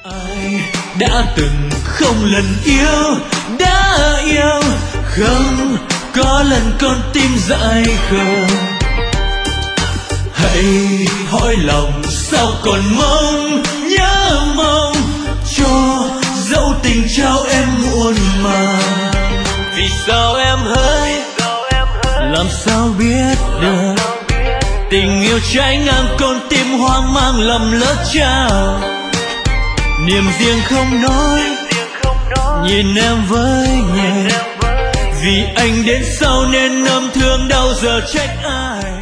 Ai đã từng không lần yêu, đã yêu không có lần con tim dại khờ. Hãy hỏi lòng sao còn mong, nhớ mong cho dẫu tình trao em muôn màng. Vì sao em hỡi, làm sao biết được tình yêu trái ngang con tim hoang mang lầm lỡ trao. Niềm riêng không nói, nhìn em với nhẹ, vì anh đến sau nên âm thương đau giờ trách ai.